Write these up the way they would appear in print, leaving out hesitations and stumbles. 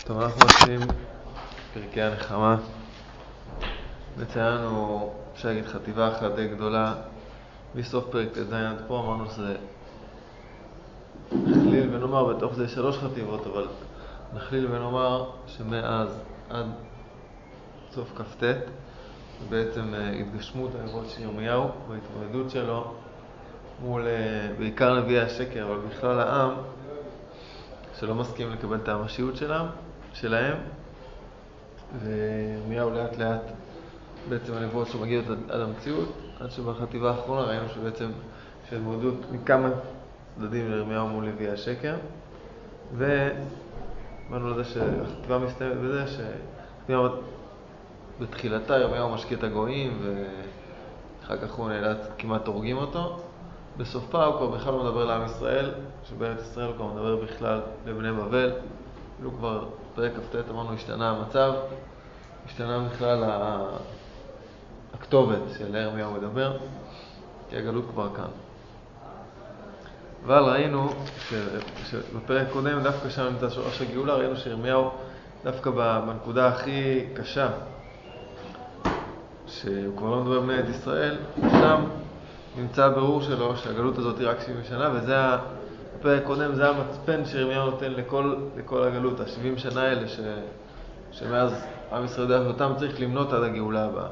טוב, אנחנו עושים פרקי הנחמה. מציינו, אפשר להגיד, חטיבה אחת די גדולה. בסוף פרק ט"ז עד פה אמרנו שזה נכליל ונאמר, בתוך זה 3 חטיבות, אבל נכליל ונאמר שמאז עד סוף כ"ט בעצם התגשמות הנבואות של ירמיהו וההתמודדות שלו מול בעיקר נביאי השקר, אבל בכלל העם שלא מסכים לקבל את המשיעות שלהם, וירמיהו לאט לאט בעצם הנבואות שהוא מגיע עד המציאות, עד שבחטיבה האחרונה ראינו שבעצם יש התמודדות מכמה צדדים לירמיהו מול נביאי השקר, ובאנו לזה שהחטיבה מסתיימת בזה בתחילתה ירמיהו משקיע את הגויים, ואחר כך הוא נאלץ, כמעט הורגים אותו. בסופה הוא כבר בכלל לא מדבר לעם ישראל, שבארץ ישראל הוא כבר מדבר בכלל לבני בבל. כאילו כבר פרק כ"ט אמרנו השתנה המצב, השתנה בכלל הכתובת של ירמיהו מדבר, כי הגלות כבר כאן. אבל ראינו שבפרק קודם, דווקא שם נמצא שורש הגאולה, ראינו שירמיהו דווקא בנקודה הכי קשה, שהוא כבר לא מדבר בני ישראל, שם נמצא הבירור שלו שהגלות הזאת היא רק 70 שנה, וזה הפרק קודם, זה המצפן שירמיהו נותן לכל הגלות, ה-70 שנה האלה שמאז עם ישראל יודע אותם צריך למנות עד הגאולה הבאה.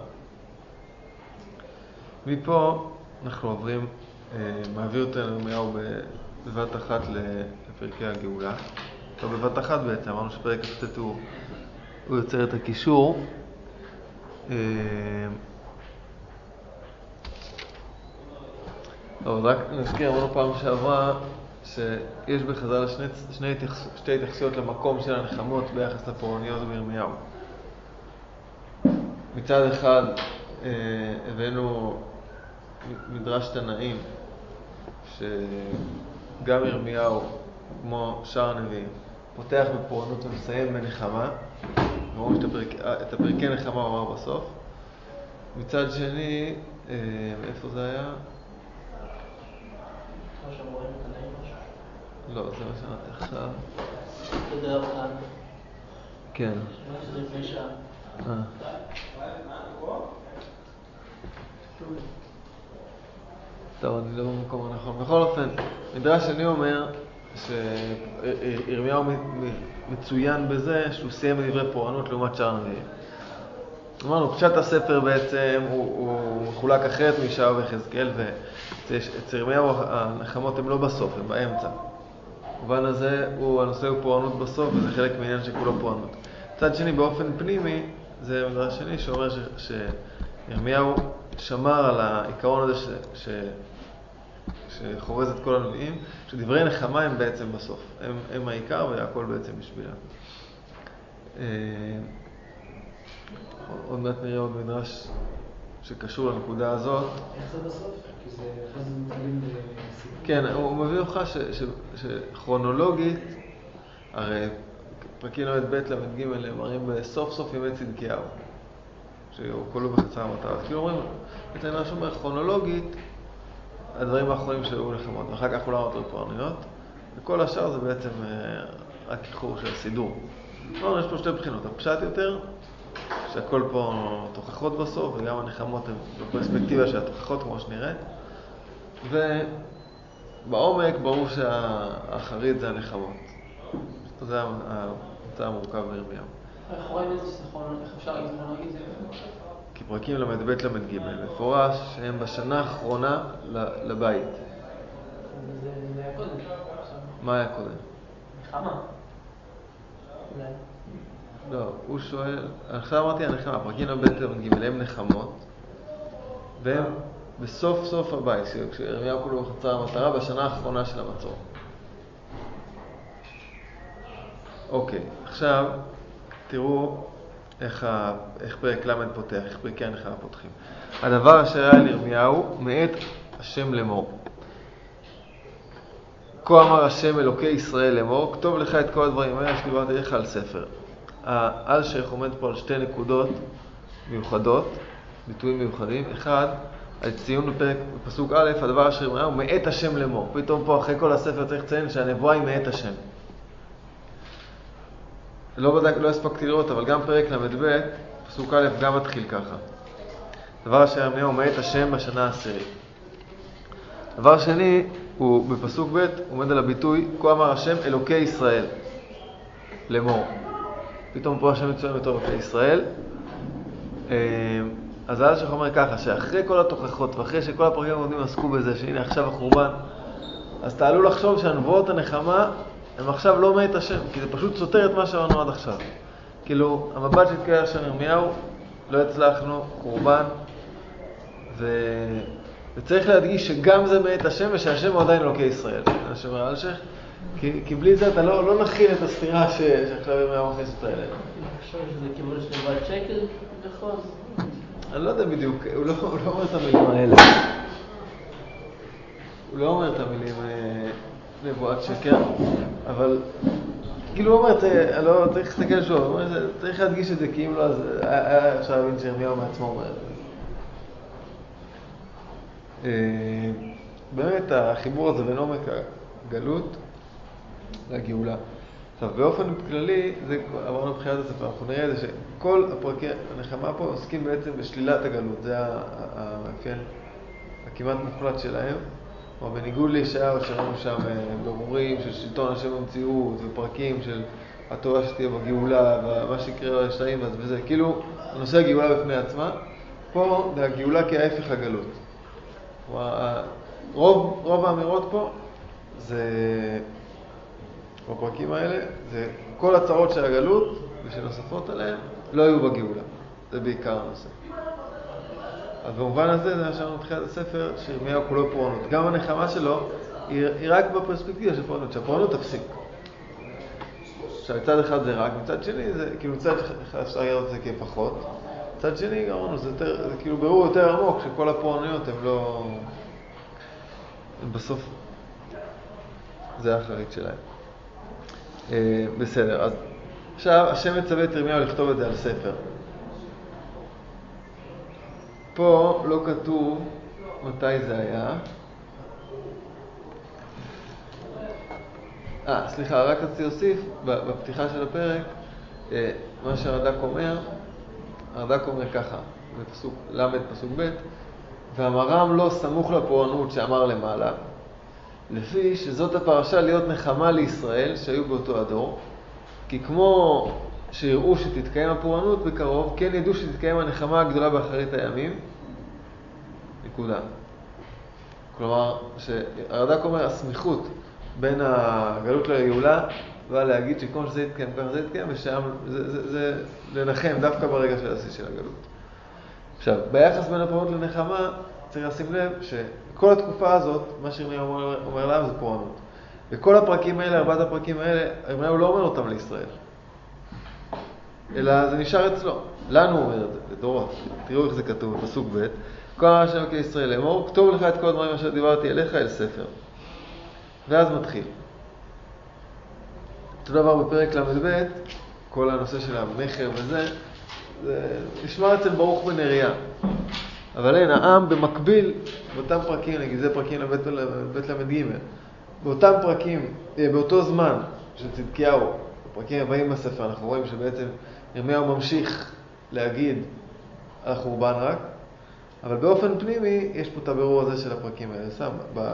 מפה אנחנו עוברים, מעביר אותנו ירמיהו בבת אחת לפרקי הגאולה. טוב, בבת אחת בעצם, אמרנו שפרק כ"ט הוא יוצר את הקישור. טוב, רק נזכיר, אמרנו פעם שעברה שיש בחז"ל שתי התייחסויות למקום של הנחמות ביחס לפורעניות בירמיהו. מצד אחד הבאנו מדרש תנאים שגם ירמיהו כמו שאר הנביאים פותח בפורענות ומסיים בנחמה, ואומרים שאת הפרקי נחמה הוא אמר בסוף. מצד שני, איפה זה היה? לא, זה מה שאמרתי עכשיו. כן. טוב, אני לא במקום הנכון. בכל אופן, מדרש שני אומר שירמיהו מצוין בזה שהוא סיים בדברי פורענות לעומת שאר הנביאים. אמרנו, פשט הספר בעצם הוא מחולק אחרת מישעיהו ויחזקאל, ואצל ירמיהו הנחמות הן לא בסוף, הן באמצע. במובן הזה הנושא הוא פורענות בסוף, וזה חלק מעניין שכולו פורענות. צד שני, באופן פנימי, זה מדרש שני שאומר שירמיהו שמר על העיקרון הזה שחורז את כל הנביאים, שדברי נחמה הם בעצם בסוף, הם העיקר והכל בעצם בשבילם. עוד מעט נראה עוד מדרש שקשור לנקודה הזאת. איך זה בסוף? כי זה אחרי זה מתקלים בסיפור. כן, הוא מביא לך שכרונולוגית, הרי פרקים ל"ב למ"ג מראים בסוף סוף ימי צדקיהו, שהוא כולו בחצר המטרה. כאילו אומרים, בעצם משהו אומר כרונולוגית, הדברים האחרונים שהיו נחמות, ואחר כך כולם יותר פורענויות, וכל השאר זה בעצם רק איחור של סידור. לא, יש פה 2 בחינות, הפשט יותר, שהכל פה תוכחות בסוף, וגם הנחמות הן בפרספקטיבה של התוכחות כמו שנראית, ובעומק ברור שהאחרית זה הנחמות. זה המצע המורכב בירמיהו. איך רואים את זה? איך אפשר להגיד זה? כי פרקים למ"ב למ"ג מפורש שהם בשנה האחרונה לבית. זה היה קודם. מה היה קודם? נחמה. לא, הוא שואל, עכשיו אמרתי הנחמה, פרקים למ"ב למ"ג הם נחמות, והם בסוף סוף הבית, כשירמיהו כולו בחצר המטרה בשנה האחרונה של המצור. אוקיי, עכשיו תראו איך פרק למד פותח, איך פרקי הנחמה פותחים. הדבר אשר היה לירמיהו מאת השם לאמור. כה אמר השם אלוקי ישראל לאמור, כתוב לך את כל הדברים האלה שדיברתי לך על ספר. האלשיך עומד פה על 2 נקודות מיוחדות, ביטויים מיוחדים. אחד, על ציון בפסוק א', הדבר אשר ירמיהו מאת השם לאמור. פתאום פה אחרי כל הספר צריך לציין שהנבואה היא מאת השם. לא הספקתי לראות, אבל גם פרק ל"ב, פסוק א' גם מתחיל ככה. דבר אשר ירמיהו מאת השם בשנה העשירית. דבר שני, הוא בפסוק ב' עומד על הביטוי, כה אמר השם אלוקי ישראל, לאמור. פתאום פה השם מצוין בתור אלוקי ישראל. אז האלשיך אומר ככה, שאחרי כל התוכחות ואחרי שכל הפרקים העומדים עסקו בזה, שהנה עכשיו החורבן, אז תעלו לחשוב שהנבואות הנחמה הם עכשיו לא מאת השם, כי זה פשוט סותר את מה שאמרנו עד עכשיו. כאילו, המבט שהתקרא שם ירמיהו, לא הצלחנו, חורבן, וצריך להדגיש שגם זה מאת השם ושהשם הוא עדיין אלוקי ישראל. זה שאומר האלשיך, כי בלי זה אתה לא נכין את הסתירה שעכשיו ירמיהו מכניס אותה אלינו. אני חושב שזה כיוון של נבואת שקר, נכון? אני לא יודע בדיוק, הוא לא אומר את המילים האלה. הוא לא אומר את המילים נבואת שקר, אבל כאילו הוא אומר, לא צריך להסתכל שוב, הוא אומר, צריך להדגיש את זה, כי אם לא, אז היה אפשר להבין שירמיהו מעצמו אומר את זה. באמת החיבור הזה בין עומק הגלות לגאולה. עכשיו, באופן כללי, זה אמרנו בחיית הספר, אנחנו נראה את זה שכל הפרקי הנחמה פה עוסקים בעצם בשלילת הגלות, זה המאפיין הכמעט מוחלט שלהם. או בניגוד לישעיהו שראינו שם ברורים של שלטון השם במציאות ופרקים של התורה שתהיה בגאולה ומה שיקרה לשתיים וזה כאילו הנושא הגאולה בפני עצמה. פה זה הגאולה כהפך הגלות. רוב האמירות פה זה בפרקים האלה זה כל הצרות של הגלות ושנוספות עליהן לא היו בגאולה. זה בעיקר הנושא. אז במובן הזה, זה מה שאמרנו בתחילת הספר, שירמיהו כולו פורענות. גם הנחמה שלו היא רק בפרספקטיבה של פורענות, שהפורענות תפסיק. עכשיו, מצד אחד זה רק, מצד שני, זה כאילו מצד אחד אפשר לראות את זה כפחות. מצד שני, אמרנו, זה כאילו ברור יותר עמוק, שכל הפורענויות הן לא... בסוף, זה האחרית שלהם. בסדר, אז עכשיו, השם מצווה את ירמיהו לכתוב את זה על ספר. פה לא כתוב מתי זה היה. סליחה, רק רציתי להוסיף בפתיחה של הפרק מה שהרד"ק אומר. הרד"ק אומר ככה, בפסוק למד פסוק ב' ואמרם לא סמוך לפורענות שאמר למעלה, לפי שזאת הפרשה להיות נחמה לישראל שהיו באותו הדור, כי כמו שיראו שתתקיים הפורענות בקרוב, כן ידעו שתתקיים הנחמה הגדולה באחרית הימים. נקודה. כלומר, שהרד"ק אומר, הסמיכות בין הגלות לגאולה, בא להגיד שכמו שזה יתקיים, ככה זה יתקיים, ושם זה לנחם דווקא ברגע של השיא של הגלות. עכשיו, ביחס בין הפורענות לנחמה, צריך לשים לב שכל התקופה הזאת, מה שירמיהו אומר להם זה פורענות. וכל הפרקים האלה, 4 הפרקים האלה, ירמיהו לא אומר אותם לישראל. אלא זה נשאר אצלו. לנו הוא אומר את זה, לדורות. תראו איך זה כתוב בפסוק ב' כה אמר השם אלוקי ישראל לאמור, כתוב לך את כל הדברים אשר דיברתי אליך אל ספר. ואז מתחיל. אותו דבר בפרק ל"ב, כל הנושא של המחר וזה, זה נשמע אצל ברוך בן נריה. אבל אין, העם במקביל, באותם פרקים, נגיד זה פרקים לבית ל"ג, באותם פרקים, באותו זמן של צדקיהו, בפרקים הבאים בספר, אנחנו רואים שבעצם ירמיהו ממשיך להגיד על החורבן רק, אבל באופן פנימי יש פה את הבירור הזה של הפרקים האלה. שם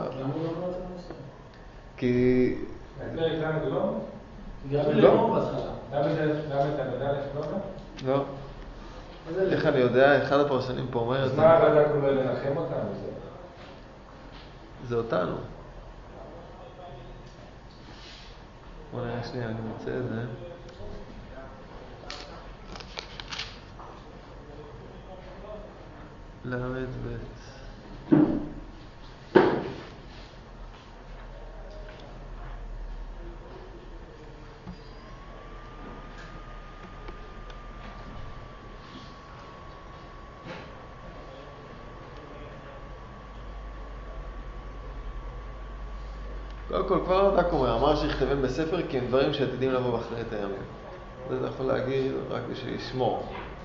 כי... בפרק ל"ג לא? לא. ל"ד לא? לא. איך אני יודע? אחד הפרשנים פה אומר... אז מה הרד"ק אומר לנחם אותנו? זה אותנו. בוא נראה שנייה, אני מוצא את זה. למד ב' קודם כל, כבר הרד"ק אומר, אמר שיכתבם בספר כי הם דברים שעתידים לבוא באחרית הימים. זה אתה יכול להגיד רק בשביל לשמור.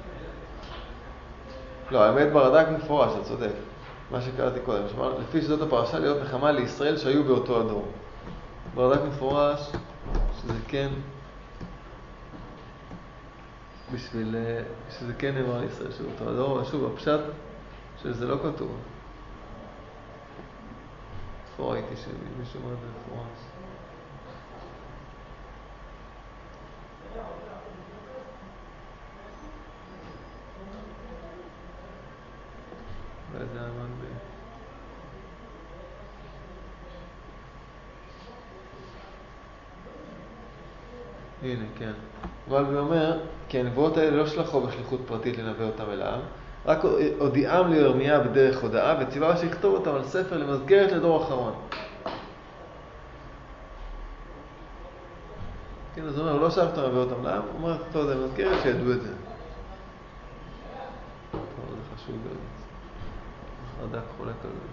לא, האמת ברד"ק מפורש, אתה צודק. מה שקראתי קודם, שאמר, לפי שזאת הפרשה להיות נחמה לישראל שהיו באותו הדור. ברד"ק מפורש, שזה כן בשביל שזה כן נאמר לישראל שוב. לא, שוב, הפשט שזה לא כתוב. פה ראיתי שמישהו אומר את זה מפורש. וזה עמד בי. הנה, כן. אבל הוא אומר, כי הנבואות האלה לא שלחו בשליחות פרטית לנבא אותם אל העם, רק הודיעם לירמיה בדרך הודעה, וציווה שיכתוב אותם על ספר למסגרת לדור אחרון. כן, אז הוא אומר, הוא לא שלח אותם לנבא אותם לעם, הוא אומר, טוב, זה מסגרת שידעו את זה. טוב, זה חשוב גם. חרדק חולק על זה.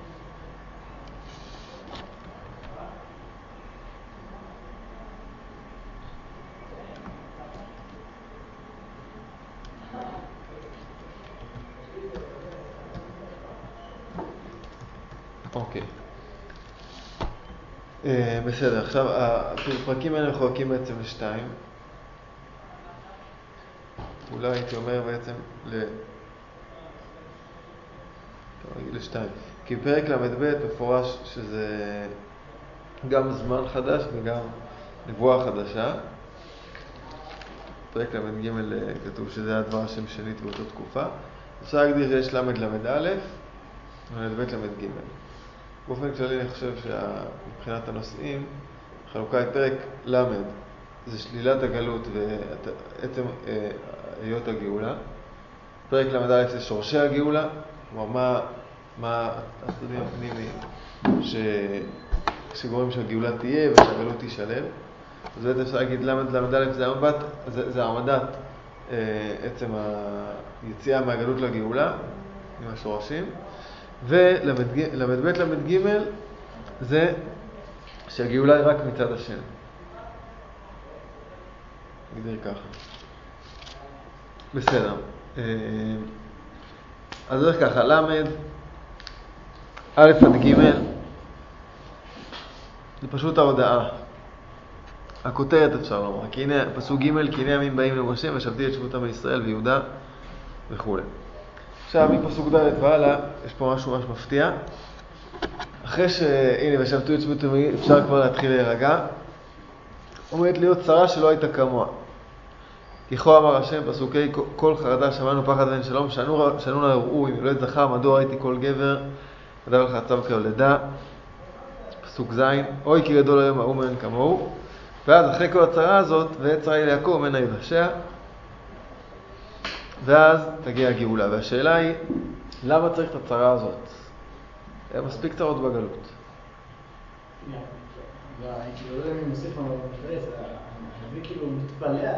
אוקיי. בסדר, עכשיו הפרקים האלה מחולקים בעצם לשתיים. אולי הייתי אומר בעצם לשתיים. כי פרק למד מפורש שזה גם זמן חדש וגם נבואה חדשה. פרק למד ג' כתוב שזה הדבר השם שנית באותה תקופה. אפשר להגדיר שיש למד למד א' ולמד ב' למד ג'. באופן כללי אני חושב שמבחינת הנושאים, חלוקה את פרק למד זה שלילת הגלות ועצם היות הגאולה. פרק למד א' זה שורשי הגאולה, כלומר מה הסודיים הפנימיים שגורמים שהגאולה תהיה ושהגלות תישלל. אז בעצם אפשר להגיד למד א' זה העמדת עצם היציאה מהגלות לגאולה עם השורשים. ולמד ב' למד ג' זה שהגאולה היא רק מצד השם. נגדיר ככה. בסדר. אז זה ככה, למד א' עד ג' זה פשוט ההודעה. הכותרת אפשר לומר. כי הנה, פסוק ג' כי הנה ימים באים למשה ושבתי את שבותם בישראל ויהודה וכו'. עכשיו, מפסוק ד' והלאה, יש פה משהו ממש מפתיע. אחרי שהנה, ושבתו את שבותם, אפשר כבר להתחיל להירגע. עומדת להיות צרה שלא הייתה כמוה. כי כה אמר השם, פסוקי כל חרדה שמענו פחד ואין שלום, שענו לה הראו, אם יולד זכר, מדוע ראיתי כל גבר, כתב לך צו כהולדה. פסוק ז', אוי כי גדול היום ההוא מאין כמוהו. ואז אחרי כל הצרה הזאת, ועצרה אל יעקב ממנה יבשע. ואז תגיע הגאולה. והשאלה היא, למה צריך את הצרה הזאת? היה מספיק צרות בגלות. והייתי לא יודע אם מוסיף על המפרס, אני כאילו מתפלא על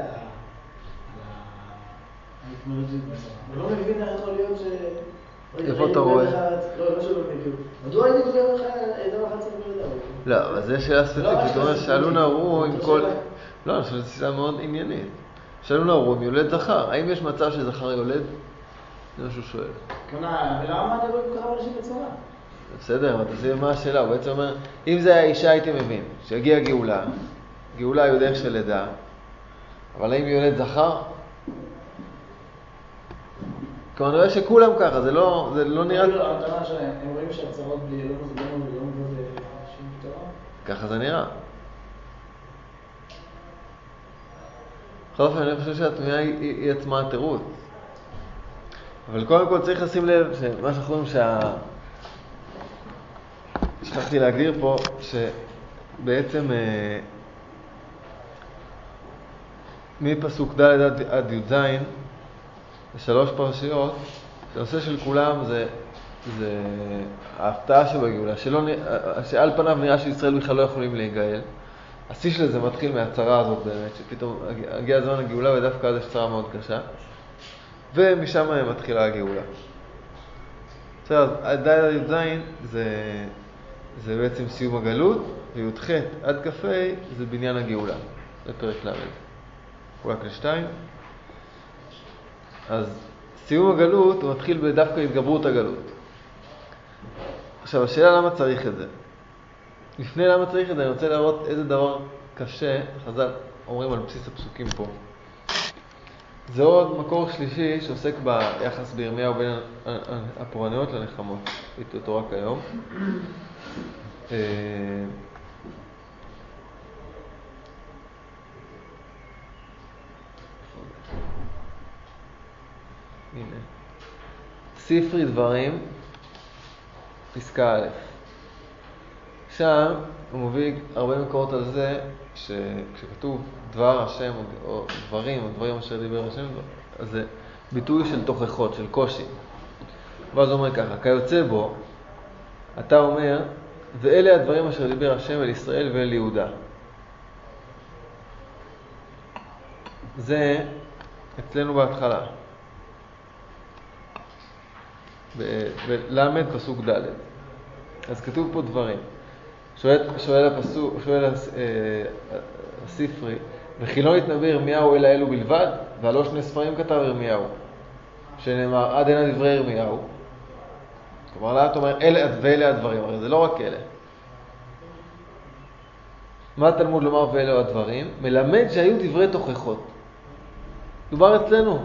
ההתמודדות בצרה. אני לא מבין איך יכול להיות ש... איפה אתה רואה? לא שלא מבין. מדוע הייתי גודל לך דבר אחד צריך לדבר? לא, אבל זה שאלה ספציפית. זאת אומרת, שאלו נערו עם כל... לא, אני חושב שזו שאלה מאוד עניינית. שאלו נערו עם יולד זכר. האם יש מצב שזכר יולד? זה מה שהוא שואל. ולמה אתה רואה ככה אנשים בצרה? בסדר, אבל תסביר מה השאלה. הוא בעצם אומר, אם זה היה אישה הייתי מבין, שהגיעה גאולה, גאולה היא דרך של לידה, אבל האם יולד זכר? כלומר, אני רואה שכולם ככה, זה לא נראה... המטרה שהם רואים שהצרות בלי ילוד זה לא מבוא לאנשים פתרון? ככה זה נראה. בכל אופן, אני חושב שהתמיהה היא עצמה התירוץ. אבל קודם כל צריך לשים לב שמה שאנחנו רואים שכחתי להגדיר פה, שבעצם מפסוק ד' עד י"ז, בשלוש פרשיות, הנושא של כולם זה ההפתעה שבגאולה, שעל פניו נראה שישראל בכלל לא יכולים להיגאל. השיא של זה מתחיל מהצרה הזאת באמת, שפתאום הגיע הזמן הגאולה ודווקא אז יש צרה מאוד קשה, ומשם מתחילה הגאולה. בסדר, אז ד' עד י"ז זה בעצם סיום הגלות, וי"ח עד כ"ה זה בניין הגאולה, זה פרק למד. חולק לשתיים. אז סיום הגלות הוא מתחיל בדווקא התגברות הגלות. עכשיו, השאלה למה צריך את זה? לפני למה צריך את זה, אני רוצה להראות איזה דבר קשה, חז"ל אומרים על בסיס הפסוקים פה. זה עוד מקור שלישי שעוסק ביחס בירמיהו בין הפורעניות לנחמות. ראיתי אותו רק היום. הנה. ספרי דברים, פסקה א'. שם הוא מביא הרבה מקורות על זה שכשכתוב דבר השם או דברים אשר דיבר השם, אז זה ביטוי של תוכחות, של קושי. ואז הוא אומר ככה, כיוצא בו, אתה אומר, ואלה הדברים אשר דיבר השם אל ישראל ואל יהודה. זה אצלנו בהתחלה. בלמד פסוק ד'. אז כתוב פה דברים. שואל הספרי, וכי לא נתנבא ירמיהו אלא אלו בלבד, והלא שני ספרים כתב ירמיהו, שנאמר עד הנה דברי ירמיהו. כלומר, לה אתה אומר אלה ואלה הדברים, הרי זה לא רק אלה. מה התלמוד לומר ואלה הדברים? מלמד שהיו דברי תוכחות. דובר אצלנו.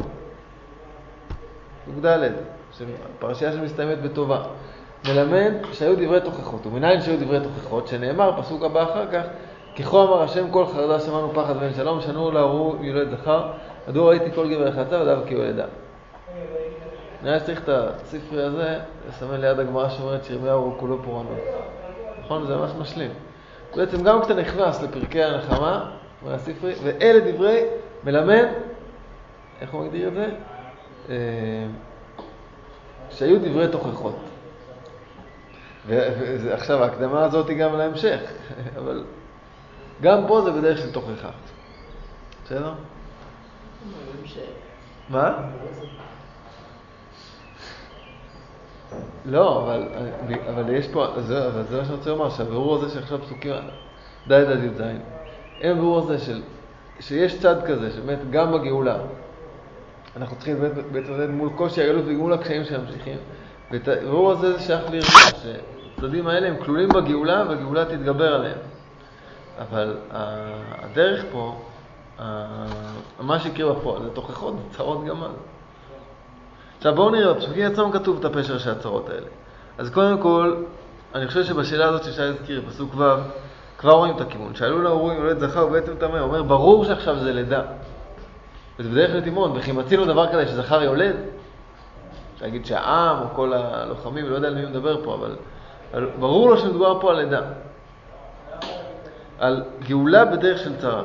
פסוק ד', פרשייה שמסתיימת בטובה. מלמד שהיו דברי תוכחות. ומניין שהיו דברי תוכחות, שנאמר, פסוק הבא אחר כך, ככה אמר השם כל חרדה שמענו פחד בן שלום, שנו להורו יולד זכר, מדוע ראיתי כל גבר יחצה ודאב כי יולדה. נראה שצריך את הספרי הזה לסמן ליד הגמרא שאומרת שירמיהו הוא כולו פורענות. נכון? זה ממש משלים. בעצם גם כשאתה נכנס לפרקי הנחמה, מהספרי, ואלה דברי מלמד, איך הוא מגדיר את זה? שהיו דברי תוכחות. ועכשיו ההקדמה הזאת היא גם להמשך, אבל גם פה זה בדרך של תוכחה. בסדר? מה? לא, אבל יש פה, זה מה שאני רוצה לומר, שהבירור הזה שעכשיו פסוקים ד' עד י"ז, אין בירור הזה שיש צד כזה, שבאמת גם בגאולה, אנחנו צריכים להתמודד מול קושי הגלות וגמול הקשיים שממשיכים, והבירור הזה זה שייך להרגיע, שהצדדים האלה הם כלולים בגאולה והגאולה תתגבר עליהם. אבל הדרך פה, מה שיקרה בפועל, זה תוכחות, זה צרות גמל. עכשיו בואו נראה, בפסוקים עצמם כתוב את הפשר של הצרות האלה. אז קודם כל, אני חושב שבשאלה הזאת שאפשר להזכיר, פסוק ו', כבר רואים את הכיוון. שאלו להורו אם יולד זכר ובעצם תמה, אומר, ברור שעכשיו זה לידה. וזה בדרך לתימון, וכי מצינו דבר כזה שזכר יולד, להגיד שהעם או כל הלוחמים, לא יודע על מי מדבר פה, אבל ברור לו שמדובר פה על לידה. על גאולה בדרך של צרה.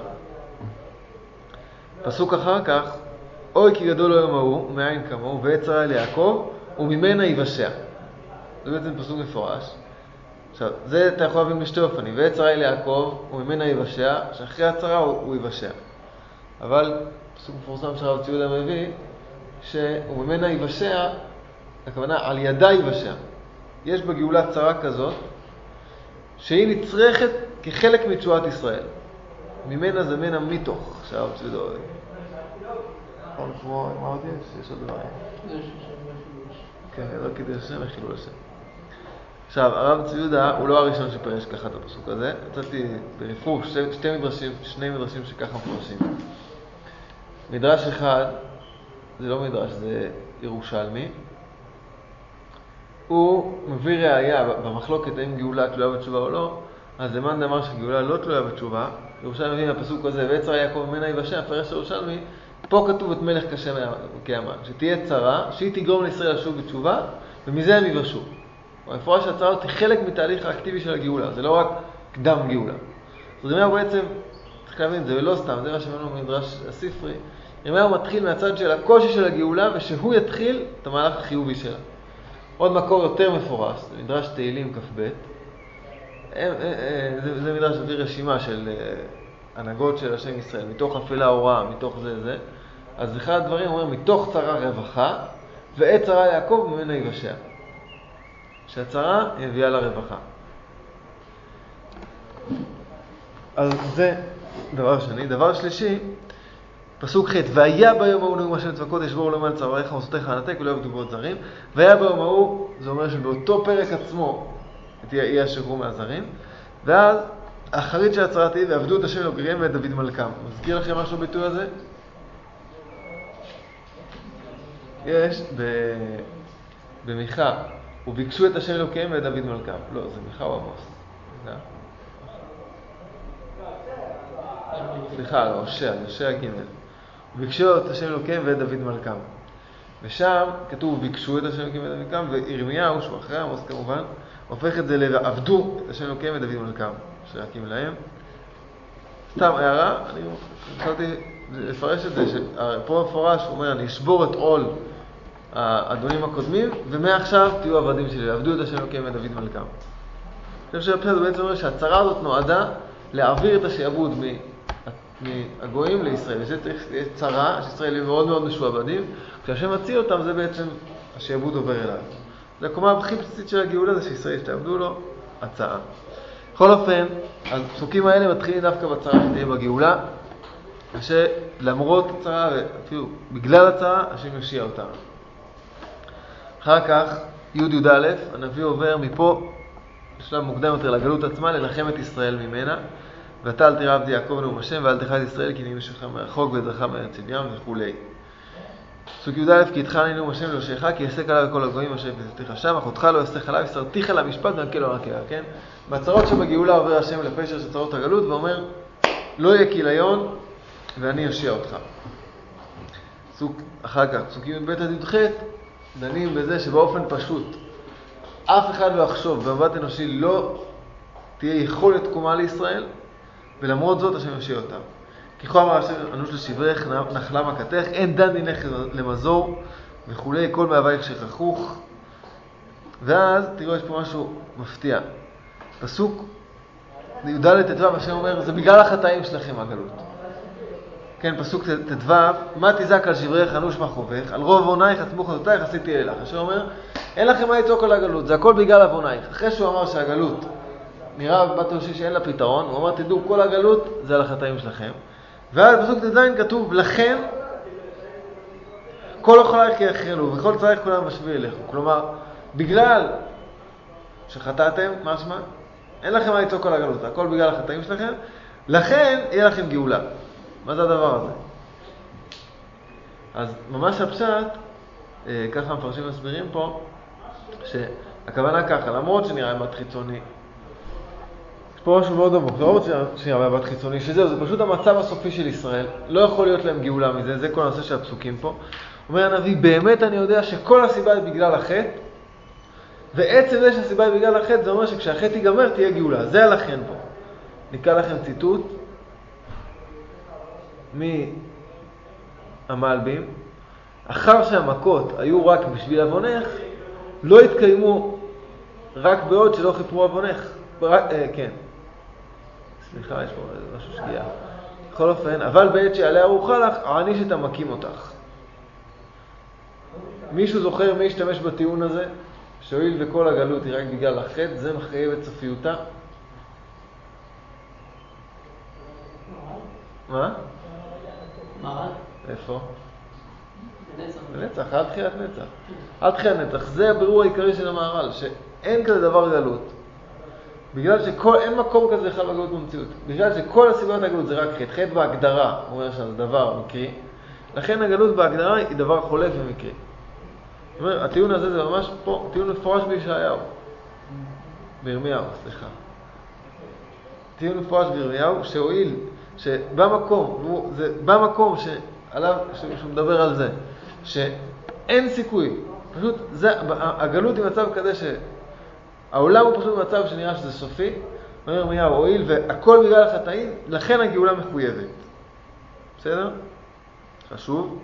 פסוק אחר כך, אוי כי גדול היום ההוא, מאין כמוהו, ועת צרה אל יעקב, וממנה יבשע. זה בעצם פסוק מפורש. עכשיו, זה אתה יכול להבין בשתי אופנים. ועת צרה אל יעקב, וממנה יבשע, שאחרי הצרה הוא יבשע. אבל פסוק מפורסם שהרב ציודה מביא, שממנה יבשע, הכוונה על ידה יבשע. יש בגאולה צרה כזאת, שהיא נצרכת כחלק מתשועת ישראל. ממנה זה מנה מתוך, שהרב ציודה אוהב. נכון, כמו אמרתי, שיש עוד דברים. כן, לא כדי השם, החילו לשם. עכשיו, הרב ציודה הוא לא הראשון שפרש ככה את הפסוק הזה. יצאתי ברפרוף שני מדרשים שככה מפרשים. מדרש אחד, זה לא מדרש, זה ירושלמי. הוא מביא ראיה במחלוקת האם גאולה תלויה בתשובה או לא. אז למאן דאמר שגאולה לא תלויה בתשובה. ירושלמי מביא מהפסוק הזה, ועת צרה יעקב ממנה יבשע, פרש ירושלמי. פה כתוב את מלך קשה כהמן, שתהיה צרה, שהיא תגרום לישראל לשוב בתשובה, ומזה הם יבשו. המפורש שהצרה הזאת היא חלק מתהליך האקטיבי של הגאולה, זה לא רק קדם גאולה. זאת אומרת, בעצם, צריך להבין, זה לא סתם, זה מה שמנו במדרש הספרי. ירמיהו מתחיל מהצד של הקושי של הגאולה, ושהוא יתחיל את המהלך החיובי שלה. עוד מקור יותר מפורש, זה מדרש תהילים כ"ב. זה מדרש מביא רשימה של הנהגות של השם ישראל, מתוך אפלה הוראה, מתוך זה. אז אחד הדברים אומר, מתוך צרה רווחה, ועת צרה יעקב ממנה יבשע. שהצרה הביאה לרווחה. אז זה דבר שני. דבר שלישי, פסוק ח' והיה ביום ההוא נאום השם צבקות ישבור עולמה על צוואריך ומסותיך ענתק ולא יעבדו בעוד זרים. והיה ביום ההוא, זה אומר שבאותו פרק עצמו יהיה השחרור מהזרים. ואז האחרית של הצרה תהיה ועבדו את השם אלוקיהם ואת דוד מלכם. מזכיר לכם משהו ביטוי הזה? יש במיכה, וביקשו את השם אלוקיהם ואת דוד מלכם. לא, זה מיכה או עמוס? סליחה, לא, הושע ג'. וביקשו את השם אלוקיהם ואת דוד מלכם. ושם כתוב ביקשו את השם אלוקיהם ואת דוד מלכם, וירמיהו, שהוא אחרי עמוס כמובן, הופך את זה לעבדו את השם אלוקיהם ואת דוד מלכם, שיקים להם. סתם הערה, אני חשבתי לפרש את זה, שפה מפורש הוא אומר, אני אשבור את עול האדונים הקודמים, ומעכשיו תהיו עבדים שלי, עבדו את השם אלוקיהם ואת דוד מלכם. אני חושב שהפסק בעצם אומר שהצרה הזאת נועדה להעביר את השעבוד מהגויים לישראל. וזה צריך להיות צרה, שישראל יהיו מאוד מאוד משועבדים. כשהשם מציע אותם, זה בעצם השעבוד עובר אליו. זה הקומה הכי בסיסית של הגאולה, זה שישראל ישתעבדו לו, הצעה. בכל אופן, הפסוקים האלה מתחילים דווקא בצרה שתהיה בגאולה, שלמרות הצרה, ואפילו בגלל הצרה, השם יושיע אותם. אחר כך, י' הנביא עובר מפה, בשלב מוקדם יותר לגלות עצמה, לנחם את ישראל ממנה, ואתה אל תראה עבדי יעקב נאום השם, ואל תחי את ישראל, כי נהיים שלך מרחוק ועזרך מארץ ים וכו'. פסוק י' כי איתך נאום השם להושיעך, כי יעשה עליו כל הגויים אשר יפתיך שם, אחותך לא יעשה עליו, יסרתיך למשפט וינקה לו נקיה, כן? בצרות שבגאולה עובר השם לפשר של צרות הגלות, ואומר, לא יהיה כיליון, ואני אושיע אותך. אחר כך, פסוקים י"ב עד י"ח, דנים בזה שבאופן פשוט, אף אחד לא יחשוב, במבט אנושי לא תהיה יכולת תקומה לישראל, ולמרות זאת השם יושיע אותם. כי כה אמר השם אנוש לשברך, נחלה מכתך, אין דן דינך למזור, וכולי, כל מאווייך שכחוך. ואז תראו, יש פה משהו מפתיע. פסוק י"ד ט"ו, השם אומר, זה בגלל החטאים שלכם הגלות. כן, פסוק ט"ו, מה תזעק על שברך אנוש מחובך, על רוב עוונייך עצמו חטאותייך עשיתי אלך. השם אומר, אין לכם מה לצעוק על הגלות, זה הכל בגלל עוונייך. אחרי שהוא אמר שהגלות נראה בבת יושי שאין לה פתרון, הוא אמר, תדעו, כל הגלות זה על החטאים שלכם. ואז בפסוק ט"ז כתוב, לכן כל אוכלייך יאכלו וכל צריך כולם משווה אליך. כלומר, בגלל שחטאתם, משמע, אין לכם מה לצעוק על הגלות, הכל בגלל החטאים שלכם, לכן יהיה לכם גאולה. מה זה הדבר הזה? אז ממש הפשט, ככה המפרשים מסבירים פה, שהכוונה ככה, למרות שנראה מבט חיצוני, יש פה משהו מאוד עמוק, זה לא שנראה מבט חיצוני, שזהו, זה פשוט המצב הסופי של ישראל, לא יכול להיות להם גאולה מזה, זה כל הנושא של הפסוקים פה. אומר הנביא, באמת אני יודע שכל הסיבה היא בגלל החטא, ועצם זה שהסיבה היא בגלל החטא, זה אומר שכשהחטא ייגמר תהיה גאולה, זה הלכן פה. נקרא לכם ציטוט מהמלבים, אחר שהמכות היו רק בשביל עוונך, לא התקיימו רק בעוד שלא חיפרו עוונך. כן. סליחה, יש פה משהו שגיאה. בכל אופן, אבל בעת שעליה ארוחה לך, העניש את המכים אותך. מישהו זוכר מי ישתמש בטיעון הזה? שהואיל וכל הגלות היא רק בגלל החטא, זה מחייב את סופיותה? מה? מה? איפה? בנצח. בנצח, עד תחילת נצח. עד תחילת נצח, זה הבירור העיקרי של המהר"ל, שאין כזה דבר גלות. בגלל שאין מקום כזה אחד בגלות במציאות. בגלל שכל הסיבות הגלות זה רק חטא. חטא בהגדרה, הוא אומר שזה דבר מקרי. לכן הגלות בהגדרה היא דבר חולף ומקרי. זאת אומרת, הטיעון הזה זה ממש פה, טיעון מפורש בישעיהו. בירמיהו, סליחה. טיעון מפורש בירמיהו, שהואיל, במקום שעליו, שהוא מדבר על זה, שאין סיכוי, פשוט הגלות היא מצב כזה שהעולם הוא פשוט מצב שנראה שזה סופי, אומר ירמיהו, הואיל והכל בגלל החטאים, לכן הגאולה מחויבת. בסדר? חשוב.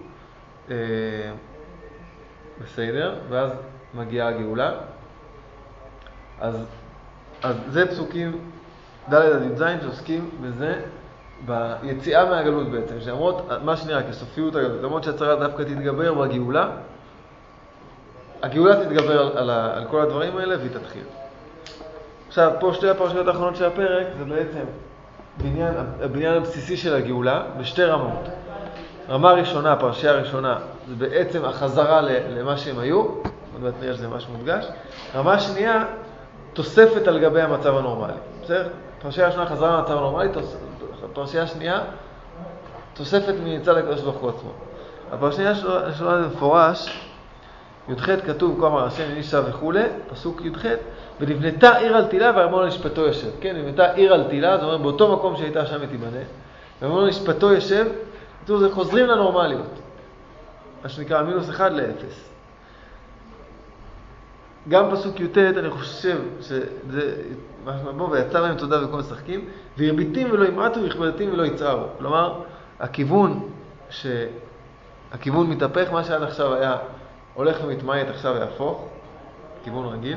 בסדר, ואז מגיעה הגאולה. אז זה פסוקים ד' עד י"ז שעוסקים בזה, ביציאה מהגלות בעצם, שאומרות, מה שנראה כסופיות הגלות, למרות שהצרה דווקא תתגבר בגאולה, הגאולה תתגבר על כל הדברים האלה והיא תתחיל. עכשיו, פה שתי הפרשיות האחרונות של הפרק, זה בעצם הבניין הבסיסי של הגאולה בשתי רמות. רמה ראשונה, הפרשייה הראשונה, זה בעצם החזרה למה שהם היו, עוד מעט נראה שזה ממש מודגש. רמה שנייה, תוספת על גבי המצב הנורמלי. בסדר? הפרשייה הראשונה חזרה למצב הנורמלי, הפרשייה השנייה, תוספת מצד הקדוש ברוך הוא עצמו. הפרשייה השנייה זה מפורש, י"ח כתוב, כה אמר השם איש שב וכו', פסוק י"ח, ונבנתה עיר על תילה וארמון על משפטו יושב. כן, נבנתה עיר על תילה, זאת אומרת באותו מקום שהייתה שם היא תיבנה, וארמון על משפטו יושב, זה חוזרים לנורמליות, מה שנקרא מינוס 1 ל-0. גם פסוק י"ט, אני חושב שזה בוא ויצא להם תודה וכל משחקים, והרביטים ולא ימעטו, והכבדתים ולא יצערו. כלומר, הכיוון מתהפך, מה שעד עכשיו היה הולך ומתמעט, עכשיו יהפוך, כיוון רגיל.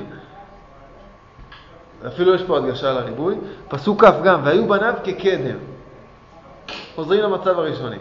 אפילו יש פה הדגשה לריבוי. פסוק כ' גם, והיו בניו כקדם. חוזרים למצב הראשוני.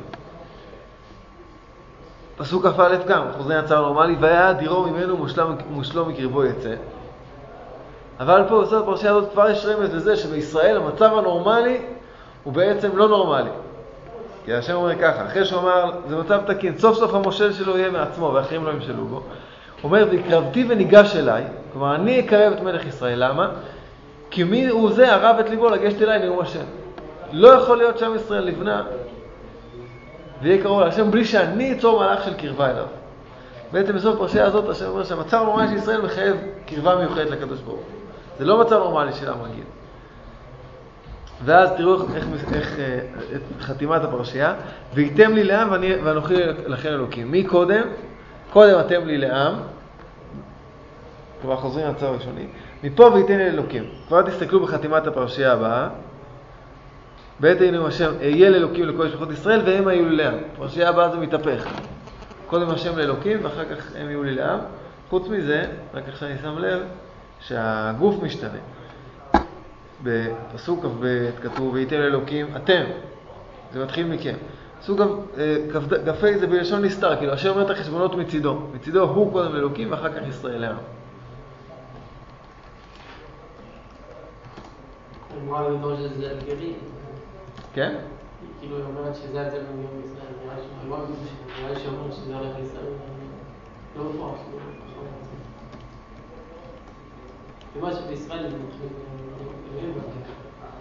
פסוק כ"א גם, חוזרים למצב הנורמלי, והיה דירו ממנו מושלו מקרבו יצא. אבל פה בסוף הפרשייה הזאת כבר יש רמז לזה שבישראל המצב הנורמלי הוא בעצם לא נורמלי. כי השם אומר ככה, אחרי שהוא אמר, זה מצב תקין, סוף סוף המושל שלו יהיה מעצמו ואחרים לא ימשלו בו. הוא אומר, והקרבתי וניגש אליי, כלומר אני אקרב את מלך ישראל, למה? כי מי הוא זה ערב את ליבו לגשת אליי נאום השם. לא יכול להיות שעם ישראל לבנה ויהיה קרוב להשם בלי שאני אצור מהלך של קרבה אליו. בעצם בסוף הפרשייה הזאת השם אומר שהמצב הנורמלי של ישראל מחייב קרבה מיוחדת לקדוש ברוך הוא. זה לא מצב נורמלי של עם רגיל. ואז תראו איך חתימת הפרשייה, ויתם לי לעם ואנוכי לכם אלוקים. מי קודם? קודם אתם לי לעם, כבר חוזרים למצב הראשוני. מפה ויתן לי אלוקים. כבר תסתכלו בחתימת הפרשייה הבאה. בעת היינו השם, אהיה לאלוקים לכל משפחות ישראל, והם היו לי לעם. הפרשייה הבאה זה מתהפך. קודם השם לאלוקים, ואחר כך הם יהיו לי לעם. חוץ מזה, רק עכשיו אני שם לב, שהגוף משתנה. בפסוק כ"ב כתוב וייתן לאלוקים אתם, זה מתחיל מכם. פסוק כ"ה זה בלשון נסתר, כאילו אשר אומר את החשבונות מצידו הוא קודם לאלוקים ואחר כך ישראל לעם. אמרה לדור שזה אלגרי. כן? כאילו היא אומרת שזה הצל מגיעים לישראל, נראה לי שאומרת שזה הולך לישראל, לא מפורש, ומה שבישראל זה מתחילים בזה.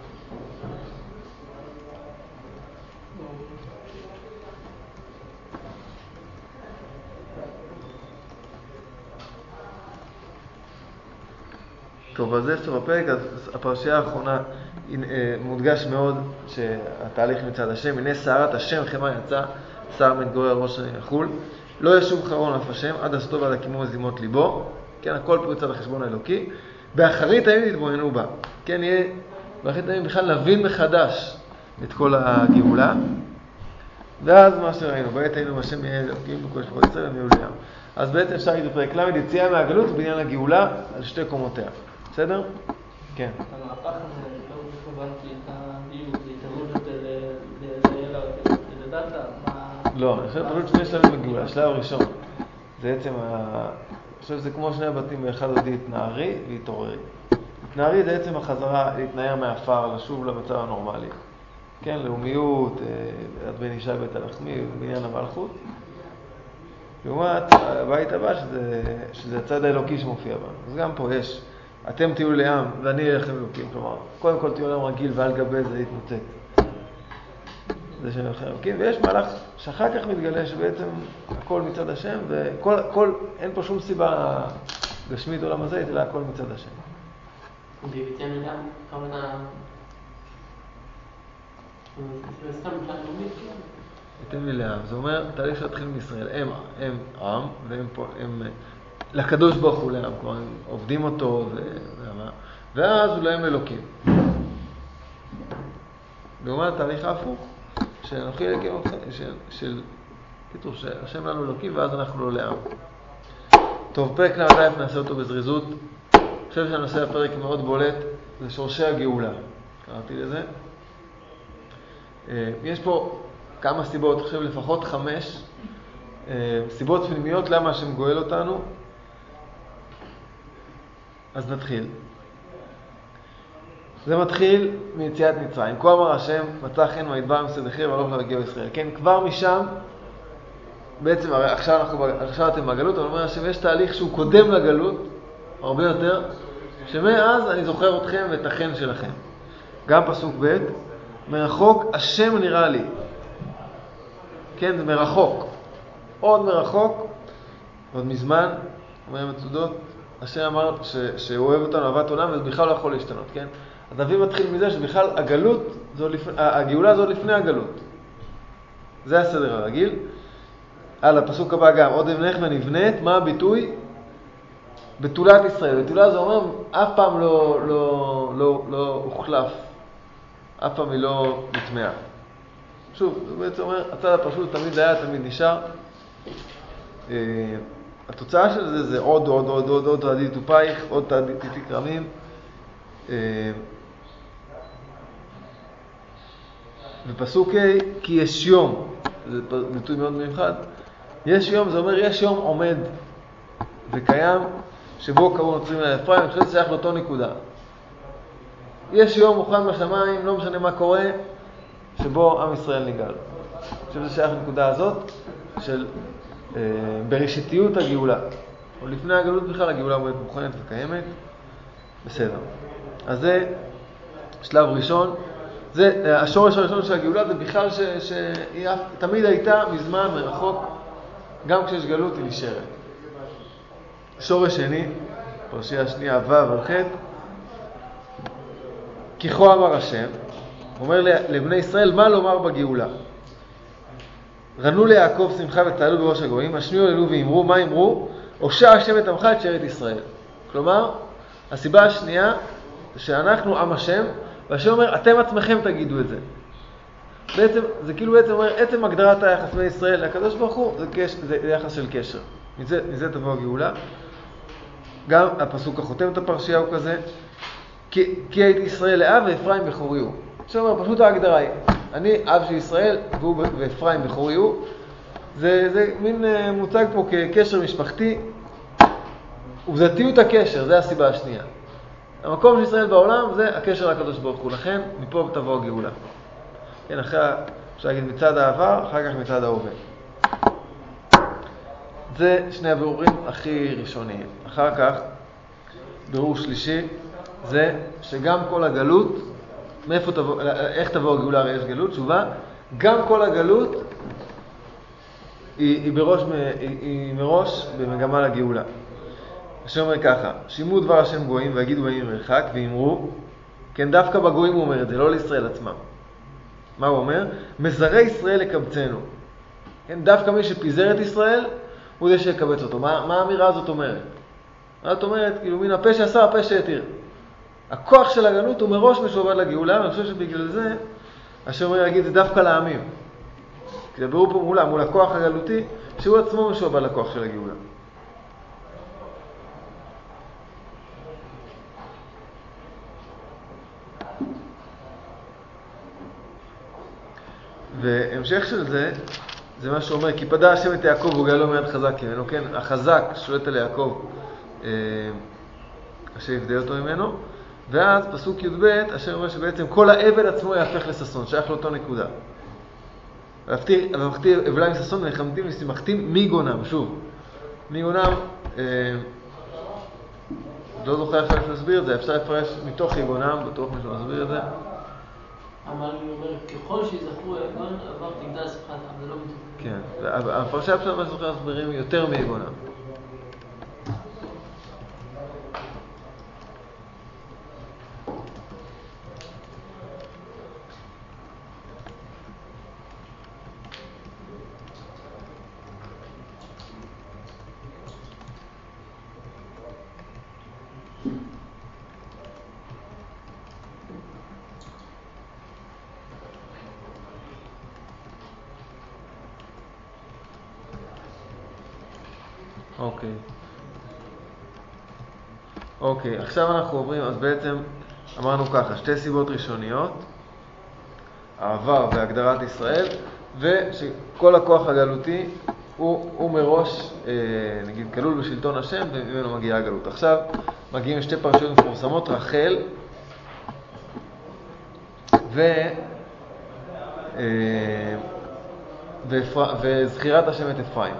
טוב, אז זה סוף הפרק. אז הפרשייה האחרונה מודגש מאוד שהתהליך מצד השם, הנה סערת השם חמה יצא, סער מתגורר ראש החול, לא ישוב חרון אף השם עד עשתו ועד הקימו מזימות ליבו, כן, הכל פה יצא לחשבון האלוקי, באחרית הימים תתבוננו בה, כן, יהיה באחרית הימים בכלל להבין מחדש את כל הגאולה, ואז מה שראינו, בעת היינו השם יהיה אלוקים בכל משפחות ישראל והם יהיו לעם. אז בעצם אפשר להגיד בפרק ל' יציאה מהגלות ובעניין הגאולה על שתי קומותיה. בסדר? כן. המהפך הזה, לא הבנתי את הדיוק, זה התאמות לדאטה, מה... לא, אני חושב פשוט שני שלבים בגאולה. השלב הראשון, זה בעצם, אני חושב שזה כמו שני הבתים באחד הודי התנערי והתעוררי. התנערי זה בעצם החזרה להתנער מהעפר, לשוב למצב הנורמלי. כן, לאומיות, עד בן ישי בית הלחמי, בניין המלכות. לעומת הבית הבא, שזה הצד האלוקי שמופיע בה. אז גם פה יש, אתם תהיו לעם ואני אהיה לכם אלוקים. כלומר, קודם כל תהיו לעם רגיל ועל גבי זה יתנוצץ. זה שאני לכם אלוקים. ויש מהלך שאחר כך מתגלה שבעצם הכל מצד השם, אין פה שום סיבה גשמית עולם הזה, אלא הכל מצד השם. ויתן לעם, כמובן, זה סתם מבחינת לאומית, יתן לי לעם. זה אומר, תהליך שהתחיל מישראל. הם עם, והם לקדוש ברוך הוא לעם. כלומר, הם עובדים אותו, ואז אולי הם אלוקים. לעומת תהליך ההפוך, שאנוכי אלוקים שהשם לנו אלוקים, ואז אנחנו לא לעם. טוב, פרק נעדייף נעשה אותו בזריזות. אני חושב שהנושא הפרק מאוד בולט, זה שורשי הגאולה. קראתי לזה. יש פה כמה סיבות, אני חושב לפחות 5 סיבות פנימיות למה השם גואל אותנו. אז נתחיל. זה מתחיל מיציאת מצרים. כה אמר השם, מצא חן במדבר מסדכם והלוך להגיעו ישראל. כן, כבר משם, בעצם עכשיו אתם בגלות, אבל אומר השם, יש תהליך שהוא קודם לגלות, הרבה יותר, שמאז אני זוכר אתכם ואת החן שלכם. גם פסוק ב', מרחוק השם נראה לי. כן, זה מרחוק. עוד מרחוק, עוד מזמן, אומר מצודות, השם אמר שהוא אוהב אותנו אהבת עולם וזה בכלל לא יכול להשתנות, כן? אז אביב מתחיל מזה שבכלל הגאולה זו לפני הגלות. זה הסדר הרגיל. על הפסוק הבא גם, עוד אבנך ונבנית, מה הביטוי? בתולת ישראל. בתולה זה אומר, אף פעם לא הוחלף, אף פעם היא לא נטמעה. שוב, זה בעצם אומר, הצד הפשוט תמיד היה, תמיד נשאר. התוצאה של זה עוד תעדי תופייך, עוד תעדי תקרמים. בפסוק ה' כי יש יום, זה ביטוי מאוד מיוחד, יש יום, זה אומר יש יום עומד וקיים, שבו קראו נוצרים לאפרים, אני חושב שזה שייך לאותו נקודה. יש יום מוכן בשמיים, לא משנה מה קורה, שבו עם ישראל ניגאל. אני חושב שזה שייך לנקודה הזאת של בראשיתיות הגאולה. או לפני הגלות בכלל הגאולה מוכנת וקיימת. בסדר. אז זה שלב ראשון. זה השורש הראשון של הגאולה, זה בכלל שהיא תמיד הייתה מזמן מרחוק, גם כשיש גלות היא נשארת. שורש שני, פרשייה שנייה, ו' על ח', כי כה אמר השם, אומר לבני ישראל מה לומר בגאולה. רנו ליעקב שמחה ותעלו בראש הגויים, השמיעו אלו ואמרו, מה אמרו? הושע השם את עמך את שארית ישראל. כלומר, הסיבה השנייה שאנחנו עם השם, והשם אומר, אתם עצמכם תגידו את זה. בעצם, זה כאילו בעצם אומר, עצם הגדרת היחס בין ישראל לקדוש ברוך הוא, זה יחס של קשר. מזה תבוא הגאולה. גם הפסוק החותם את הפרשייה הוא כזה, כי הייתי ישראל לאב ואפרים בכורי הוא. עכשיו אומר, פשוט ההגדרה היא, אני אב של ישראל ואפרים בכורי הוא. זה מין מוצג פה כקשר משפחתי, עובדתיות הקשר, זה הסיבה השנייה. המקום של ישראל בעולם זה הקשר לקדוש ברוך הוא, לכן מפה תבוא הגאולה. כן, אחרי, אפשר להגיד מצד העבר, אחר כך מצד ההווה. זה שני הבירורים הכי ראשוניים. אחר כך, בירור שלישי, זה שגם כל הגלות, איך תבוא הגאולה? הרי יש גלות, תשובה, גם כל הגלות היא מראש במגמה לגאולה. השם אומר ככה, שימו דבר השם גויים והגידו בהם מרחק ואמרו, כן, דווקא בגויים הוא אומר את זה, לא לישראל עצמם. מה הוא אומר? מזרי ישראל לקבצנו. כן, דווקא מי שפיזר את ישראל הוא זה שיקבץ אותו. מה האמירה הזאת אומרת? זאת אומרת, כאילו מן הפה שעשה, הפה שהתיר. הכוח של הגלות הוא מראש משועבד לגאולה, ואני חושב שבגלל זה השם אומר להגיד זה דווקא לעמים. כי דברו פה מול הכוח הגלותי, שהוא עצמו משועבד לכוח של הגאולה. והמשך של זה, זה מה שאומר, כי פדה השם את יעקב וגאלו מיד חזק ממנו, כן? החזק שולט על יעקב, אשר יפדה אותו ממנו, ואז פסוק י"ב, השם אומר שבעצם כל העבד עצמו יהפך לששון, שייך לאותו נקודה. והפכתי אבליים ששון ונחמתים ושימחתים מגונם, שוב. מגונם, לא זוכר איך להסביר את זה, אפשר לפרש מתוך יגונם, בטוח מישהו להסביר את זה. אבל אני אומר, ככל שיזכרו יגון, עבר תגדל שפחת, אבל זה לא בדיוק. כן, הפרשה אפשר מה שזוכר הסברים יותר מיגונם. אוקיי, עכשיו אנחנו עוברים, אז בעצם אמרנו ככה, שתי סיבות ראשוניות, העבר והגדרת ישראל, ושכל הכוח הגלותי הוא מראש, נגיד, כלול בשלטון השם, וממנו מגיעה הגלות. עכשיו מגיעים שתי פרשיות מפורסמות, רחל וזכירת השם את אפרים.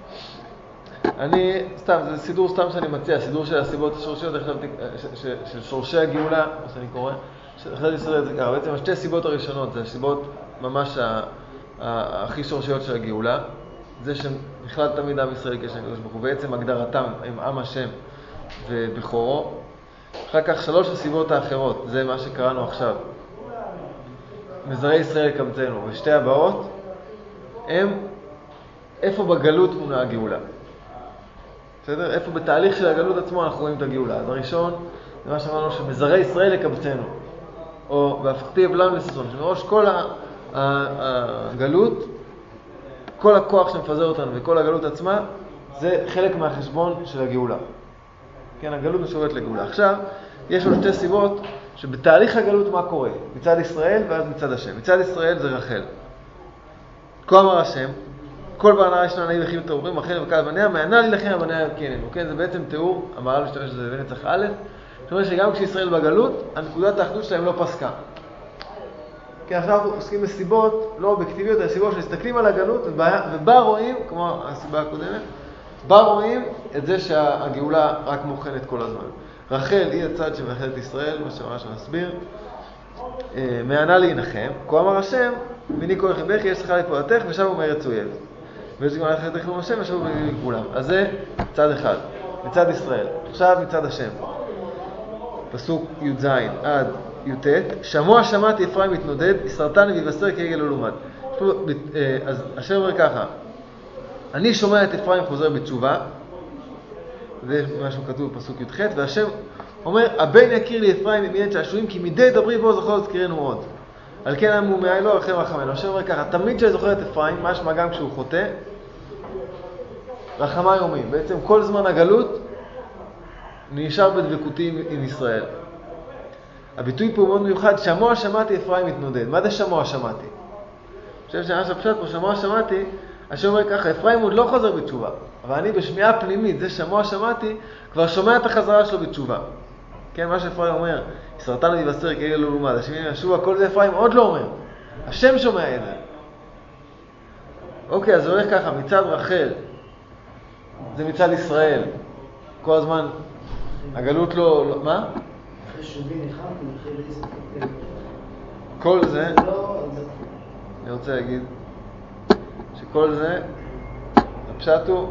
זה סידור סתם שאני מציע, סידור של הסיבות השורשיות, של שורשי הגאולה, מה שאני קורא, החלטתי לסדר את זה ככה. בעצם השתי סיבות הראשונות, זה הסיבות ממש הכי שורשיות של הגאולה, זה שבכלל תמיד עם ישראל קשר לקדוש ברוך הוא, בעצם הגדרתם עם עם השם ובכורו. אחר כך 3 הסיבות האחרות, זה מה שקראנו עכשיו. מזרעי ישראל קבצנו, ושתי הבאות הם איפה בגלות תמונה הגאולה. בסדר? איפה בתהליך של הגלות עצמו אנחנו רואים את הגאולה. אז הראשון, זה מה שאמרנו שמזרעי ישראל יקבצנו, או והפכתי אבלם לששון, שמראש כל הגלות, כל הכוח שמפזר אותנו וכל הגלות עצמה, זה חלק מהחשבון של הגאולה. כן, הגלות משוברת לגאולה. עכשיו, יש עוד 2 סיבות שבתהליך הגלות מה קורה? מצד ישראל ואז מצד השם. מצד ישראל זה רחל. כה אמר השם, כל בענה ישנה נאי וחיב תאורים, אחרי נבקע לבניה, מענה לי לכם הבניה יבקננו. כן, זה בעצם תיאור, המהר"ל משתמש בזה בנצח א', זאת אומרת שגם כשישראל בגלות, הנקודת האחדות שלהם לא פסקה. כן, עכשיו אנחנו עוסקים בסיבות, לא אובייקטיביות, אלא סיבות שמסתכלים על הגלות, ובה רואים, כמו הסיבה הקודמת, בה רואים את זה שהגאולה רק מוכנת כל הזמן. רחל היא הצד שמאחד את ישראל, מה שממש מסביר. מענה להנחם, כה אמר השם, מיני כוח בכי, יש לך לפעולתך, ושבו מארץ אויב. ויש גם הלכת לכלום השם, ושבו מכולם. אז זה צד אחד, מצד ישראל. עכשיו מצד השם. פסוק י"ז עד י"ט, שמוע שמעתי אפרים מתנודד, ישרתני ויבשר כעגל לא לומד. אז השם אומר ככה, אני שומע את אפרים חוזר בתשובה, זה משהו כתוב בפסוק י"ח, והשם אומר, הבן יכיר לי אפרים ממיין שעשועים, כי מדי דברי בו זכור זכירנו עוד. על כן אמו מאי לא רחם רחמנו. השם אומר ככה, תמיד שאני זוכר את אפרים, משמע גם כשהוא חוטא, רחמה יומי. בעצם כל זמן הגלות נשאר בדבקותי עם ישראל. הביטוי פה מאוד מיוחד, שמוע שמעתי אפרים מתנודד. מה זה שמוע שמעתי? אני חושב שאני פשוט פה, שמוע שמעתי, השם אומר ככה, אפרים עוד לא חוזר בתשובה, אבל אני בשמיעה פנימית, זה שמוע שמעתי, כבר שומע את החזרה שלו בתשובה. כן, מה שאפרים אומר, ישרתני ויבשר כעגל לא לומד, השם ישוע, כל זה אפרים עוד לא אומר. השם שומע את זה. אוקיי, אז זה הולך ככה, מצד רחל, זה מצד ישראל. כל הזמן, הגלות לא מה? אחרי שובי ניחמתי, אחרי להסתכל. כל זה, לא, אני רוצה להגיד, שכל זה, הפשט הוא,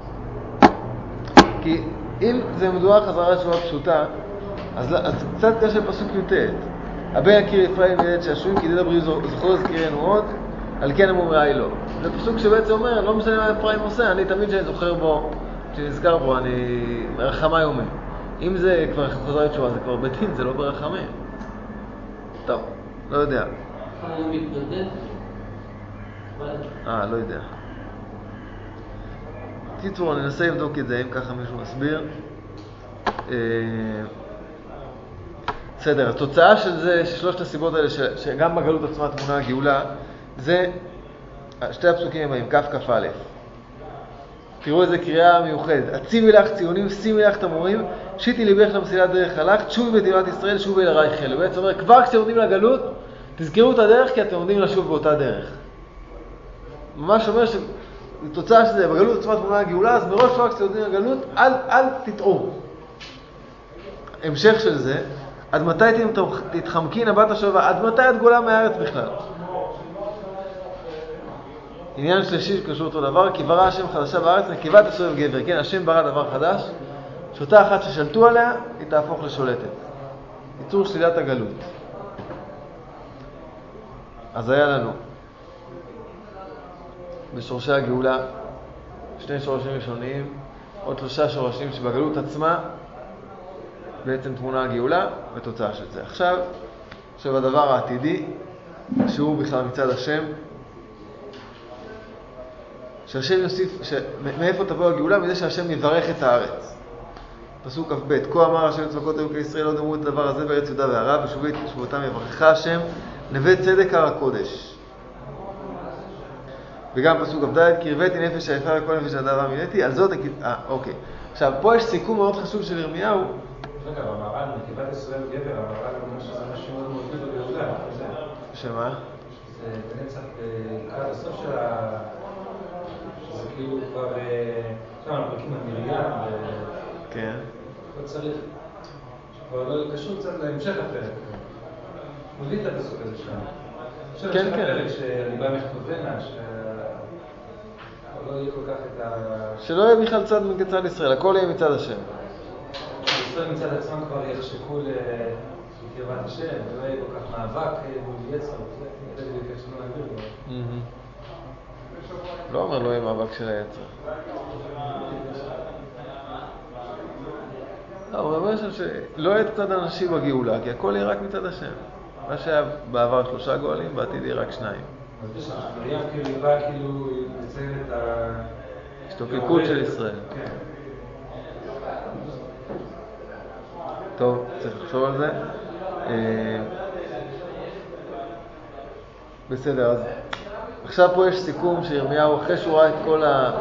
כי אם זה מדובר חזרה תשובה פשוטה, אז קצת קשה פסוק י"ט. הבן יכיר אפרים וילד שעשועים, כי דברי זכור זכירנו עוד, על כן אמו מאי לא. זה פסוק שבעצם אומר, לא משנה מה אפרים עושה, אני תמיד שאני זוכר בו, שנזכר בו, אני רחמה יומי. אם זה כבר חזרה תשובה, זה כבר בדין, זה לא ברחמים. טוב, לא יודע. הוא מתנדד? לא יודע. קיצור, אני אנסה לבדוק את זה, אם ככה מישהו מסביר. בסדר, התוצאה של זה, ששלושת הסיבות האלה, שגם בגלות עצמה תמונה הגאולה, זה שתי הפסוקים הבאים, כף כף א'. תראו איזה קריאה מיוחדת. הציבי לך ציונים, שימי לך תמורים, שיטי ליבך למסילת דרך הלך, תשובי בתיבת ישראל, שובי אל הרייך חל. הוא בעצם אומר, כבר כשאתם עומדים לגלות, תזכרו את הדרך, כי אתם עומדים לשוב באותה דרך. ממש אומר שתוצאה של זה, בגלות עצמה תמונה הגאולה, אז מראש כבר כשאתם עומדים לגלות, אל תטעו. המשך של זה, עד מתי תתחמקין הבת השווה, עד מתי את גולה מהארץ בכלל? עניין שלישי שקשור אותו דבר, כי ברא השם חדשה בארץ, נקבת אסור גבר. כן, השם ברא דבר חדש, שוטה אחת ששלטו עליה, היא תהפוך לשולטת. ייצור שלילת הגלות. אז היה לנו בשורשי הגאולה שני שורשים ראשוניים, עוד 3 שורשים שבגלות עצמה בעצם תמונה הגאולה ותוצאה של זה. עכשיו הדבר העתידי, שהוא בכלל מצד השם, שהשם יוסיף, מאיפה תבוא הגאולה? מזה שהשם יברך את הארץ. פסוק כ"ב, כה אמר השם צבקות היו כישראל, לא דמו את הדבר הזה בארץ יהודה וערב, ושובי את שבותם יברכך השם, נווה צדק הר הקודש. וגם פסוק כ"ד, כי הרוויתי נפש היפה וכל נפש הדאבה מיניתי, על זאת, אוקיי. עכשיו, פה יש סיכום מאוד חשוב של ירמיהו. רגע, המהר"ל, נקבת ישראל גבר, המהר"ל אומר שזה משהו מאוד מאוד בגאולה. שמה? זה בנצח, לקראת הסוף של שזה כאילו כבר, אנחנו פרקים על מרים, כן. לא צריך, כבר לא קשור קצת להמשך הפרק. מביא את הפסוק הזה שלנו. כן, כן. הפרק שאני בא מכתובנה, שלא יהיה בכלל צד מצד ישראל, הכל יהיה מצד השם. ישראל מצד עצמם כבר יחשקו לקרבת השם, ולא יהיה כל כך מאבק מול יצר, זה ביקש שלא להגביר בו. לא אומר לא יהיה מאבק של היצר. הוא אומר שלא יהיה צד אנשי בגאולה, כי הכל יהיה רק מצד השם. מה שהיה בעבר 3 גואלים, בעתיד יהיה רק 2. אז מרים כאילו בא כאילו לציין את השתוקקות של ישראל. כן. טוב, צריך לחשוב על זה. בסדר, אז עכשיו פה יש סיכום שירמיהו אחרי שהוא ראה את כל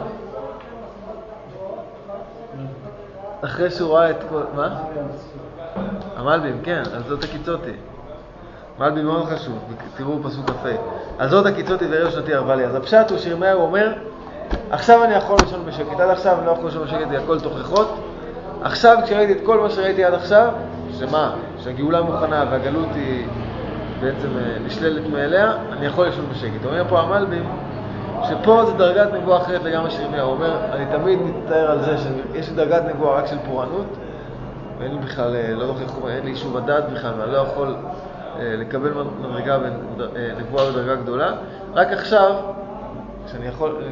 אחרי שהוא ראה את כל... מה? המלבים, כן, אז זאת הקיצותי. מלבים מאוד חשוב, תראו פסוק כ"ה. אז זאת הקיצותי וערב שנתי ערבה לי. אז הפשט הוא שירמיהו אומר, עכשיו אני יכול לישון בשקט, עד עכשיו אני לא יכול לישון בשקט, זה הכל תוכחות. עכשיו כשראיתי את כל מה שראיתי עד עכשיו, שמה? שהגאולה מוכנה והגלות היא בעצם נשללת מאליה, אני יכול לישון בשקט. אומר פה המלבים, שפה זה דרגת נבואה אחרת לגמרי שירמיהו. הוא אומר, אני תמיד מתאר על זה שיש לי דרגת נבואה רק של פורענות, ואין לי בכלל, לא זוכר, אין לי שום מדד בכלל, ואני לא יכול לקבל מדרגה נבואה בדרגה גדולה. רק עכשיו, שאני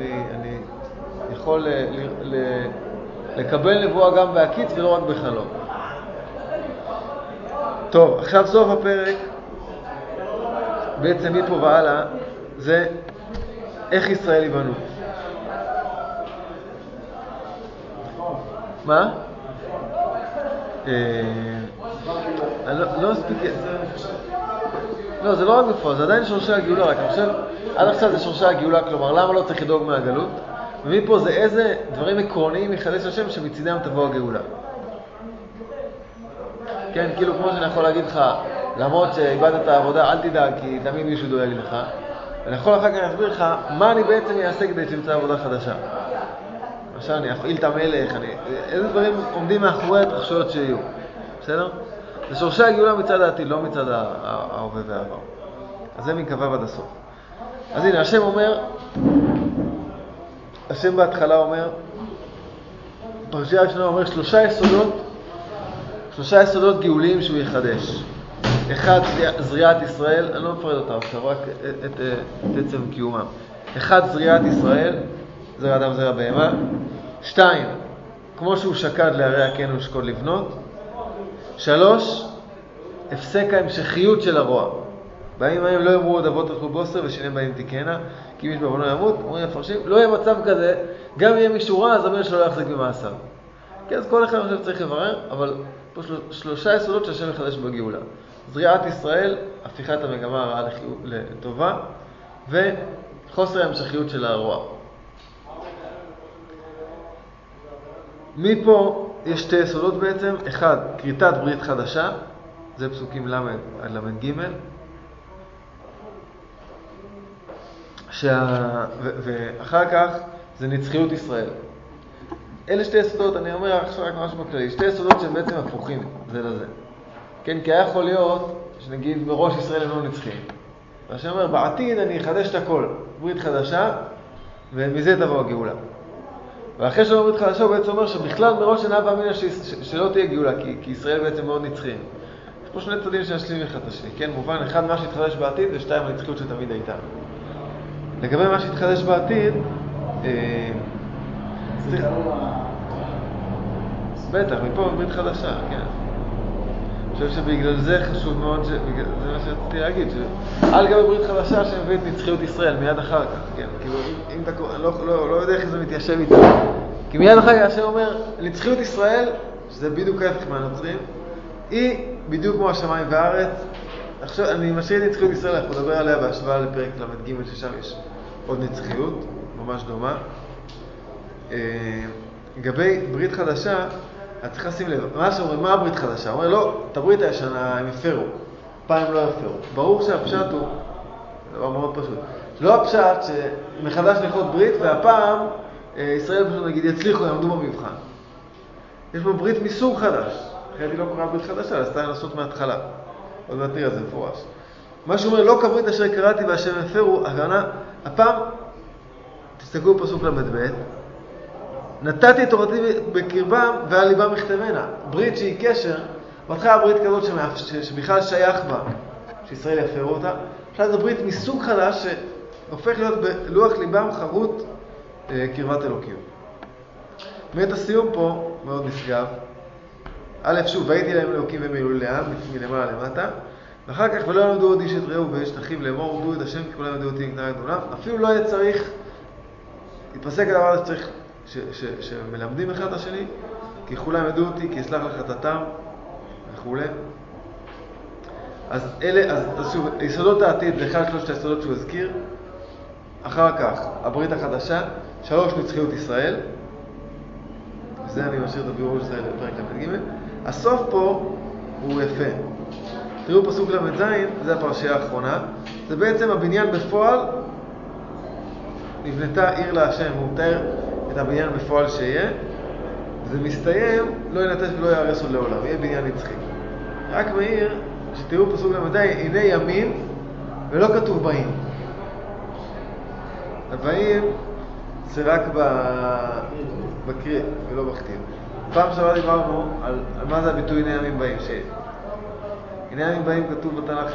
יכול לקבל נבואה גם בהקיץ ולא רק בחלום. טוב, עכשיו סוף הפרק, בעצם מפה והלאה, זה איך ישראל ייבנו. מה? לא אספיק... לא, זה לא רק בפועל, זה עדיין שורשי הגאולה, רק אני חושב, עד עכשיו זה שורשי הגאולה, כלומר, למה לא צריך לדאוג מהגלות? ומפה זה איזה דברים עקרוניים מחדש השם שמצידם תבוא הגאולה. כן, כאילו כמו שאני יכול להגיד לך, למרות שאיבדת את העבודה, אל תדאג, כי תמיד מישהו דואג לך. ואני יכול אחר כך להסביר לך מה אני בעצם אעשה כדי שמצא עבודה חדשה. למשל, אני אפעיל את המלך, איזה דברים עומדים מאחורי התרחשויות שיהיו. בסדר? זה שורשי הגאולה מצד העתיד, לא מצד ההווה והעבר. אז זה מקווה עד הסוף. אז הנה, השם אומר, השם בהתחלה אומר, פרשייה הראשונה אומר 3 יסודות גאוליים שהוא יחדש. 1, זריעת ישראל, אני לא מפרד אותה עכשיו, רק את עצם קיומם. 1, זריעת ישראל, זרע אדם זרע בהמה. 2, כמו שהוא שקד להרי הקן ושקוד לבנות. 3, הפסק ההמשכיות של הרוע. בימים ההם לא יאמרו עוד אבות הלכו בוסר ושיניהם בהם תיקנה, כי מי שבעוונו ימות. אומרים מפרשים, לא יהיה מצב כזה, גם יהיה מישהו רע, אז המלך שלו לא יחזיק במעשיו. כן, אז כל אחד אני חושב צריך לברר, אבל פה 3 יסודות שהשם מחדש בגאולה. זריעת ישראל, הפיכת המגמה הרעה לטובה, וחוסר ההמשכיות של הרוע. מפה יש 2 יסודות בעצם. 1, כריתת ברית חדשה, זה פסוקים ל' עד ל"ג. ואחר כך זה נצחיות ישראל. אלה 2 יסודות, אני אומר עכשיו רק משהו בכללי, 2 יסודות שהם בעצם הפוכים זה לזה. כן, כי היה יכול להיות שנגיד מראש ישראל הם לא נצחים. והשם אומר, בעתיד אני אחדש את הכל, ברית חדשה, ומזה תבוא הגאולה. ואחרי שאומר ברית חדשה, הוא בעצם אומר שבכלל מראש אינה באמינה שלא תהיה גאולה, כי ישראל בעצם מאוד נצחים. יש פה 2 צדדים שנשלים אחד את השני. כן, מובן, 1 מה שהתחדש בעתיד, ו2 הנצחיות שתמיד הייתה. לגבי מה שהתחדש בעתיד, בטח, מפה ברית חדשה, כן. אני חושב שבגלל זה חשוב מאוד, זה מה שרציתי להגיד, שעל גבי ברית חדשה שמביא את נצחיות ישראל מיד אחר כך, כן. כאילו, אם אתה, אני לא יודע איך זה מתיישב איתה. כי מיד אחר כך השם אומר, נצחיות ישראל, שזה בדיוק ההפך מהנוצרים, היא בדיוק כמו השמיים והארץ. עכשיו, אני משאיר את נצחיות ישראל, אנחנו נדבר עליה בהשוואה לפרק ל"ג, ששם יש עוד נצחיות, ממש דומה. לגבי ברית חדשה, את צריכה לשים לב, מה שאומרים, מה הברית חדשה? הוא אומר, לא, את הברית הישנה הם הפרו, פעם לא הפרו. ברור שהפשט הוא, זה דבר מאוד פשוט. לא הפשט שמחדש נכות ברית, והפעם ישראל פשוט נגיד יצליחו, יעמדו במבחן. יש בו ברית מסוג חדש. אחרת היא לא קוראה ברית חדשה, אז תהיה לעשות מההתחלה. עוד מעט נראה, זה מפורש. מה שהוא אומר, לא כברית אשר קראתי והשם הפרו, הכוונה, הפעם, תסתכלו פסוק ל"ב, נתתי את תורתי בקרבם ועל ליבם מכתבנה. ברית שהיא קשר, בהתחלה ברית כזאת שבכלל שייך בה, שישראל יפרו אותה. עכשיו זו ברית מסוג חדש שהופך להיות בלוח ליבם חרוט קרבת אלוקים. באמת הסיום פה מאוד נשגב. א', שוב, והייתי להם אלוקים ומילאו לעם, מלמעלה למטה. ואחר כך, ולא ילמדו עוד איש את רעהו ואשת אחיו לאמור, עובדו את השם כי כולם ידעו אותי מקנה גדולה. אפילו לא היה צריך, התפסק הדבר הזה שצריך, שמלמדים אחד את השני, כי כולם ידעו אותי, כי אסלח לחטאתם וכו'. אז אלה, אז שוב, יסודות העתיד, זה אחד שלושת היסודות שהוא הזכיר. אחר כך, הברית החדשה, 3, נצחיות ישראל. וזה אני משאיר את הבירור של ישראל לפרק ל"ג. הסוף פה הוא יפה. תראו פסוק ל"ז, זה הפרשייה האחרונה. זה בעצם הבניין בפועל, נבנתה עיר להשם, הוא מתאר את הבניין בפועל שיהיה. זה מסתיים, לא ינטש ולא יהרס עוד לעולם, יהיה בניין נצחי. רק מעיר, שתראו פסוק ל"ז, הנה ימים, ולא כתוב באים. הבאים זה רק בקריא ולא בכתיב. פעם שעברה דיברנו על מה זה הביטוי הנה ימים באים. הנה ימים באים כתוב בתנ"ך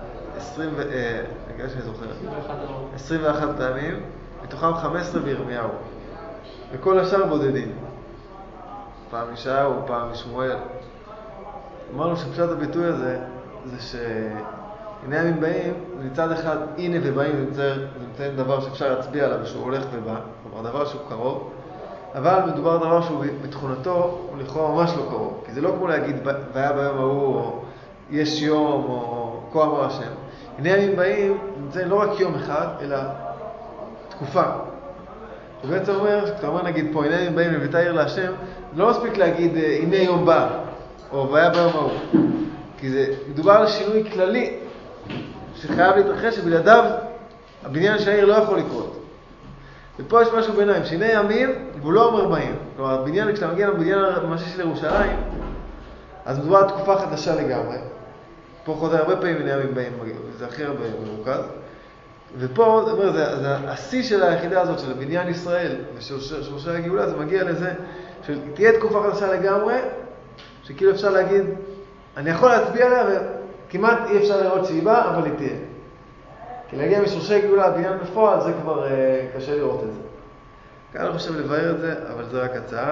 21 פעמים, מתוכם 15 בירמיהו. וכל השאר בודדים. פעם ישעיהו, פעם שמואל. אמרנו שפשט הביטוי הזה זה שהנה ימים באים, מצד אחד הנה ובאים זה מציין דבר שאפשר להצביע עליו שהוא הולך ובא, כלומר דבר שהוא קרוב, אבל מדובר דבר שהוא בתכונתו הוא לכאורה ממש לא קרוב, כי זה לא כמו להגיד והיה ביום ההוא או יש יום או כה אמר השם. הנה ימים באים מציין לא רק יום אחד אלא תקופה. הוא בעצם אומר, כשאתה אומר נגיד פה הנה ימים באים לביתה עיר להשם, לא מספיק להגיד הנה יום בא או והיה ביום ההוא, כי זה מדובר על שינוי כללי שחייב להתרחש, שבלעדיו הבניין של העיר לא יכול לקרות. ופה יש משהו ביניים, שהנה ימים, והוא לא אומר באים. כלומר, הבניין, כשאתה מגיע לבניין המשי של ירושלים, אז מדובר על תקופה חדשה לגמרי. פה חוזר הרבה פעמים הנה ימים באים, זה הכי הרבה מרוכז. ופה, זה השיא של היחידה הזאת, של הבניין ישראל, ושל הגאולה, זה מגיע לזה, שתהיה תקופה חדשה לגמרי, שכאילו אפשר להגיד, אני יכול להצביע עליה, וכמעט אי אפשר לראות שהיא באה, אבל היא תהיה. כי להגיע משורשי גאולה, בניין בפועל, זה כבר קשה לראות את זה. כאן אני חושב לבאר את זה, אבל זה רק הצעה.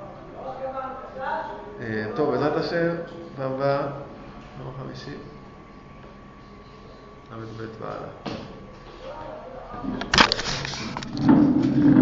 טוב, בעזרת השם, פעם הבאה, יום חמישי. ל"ב והלאה.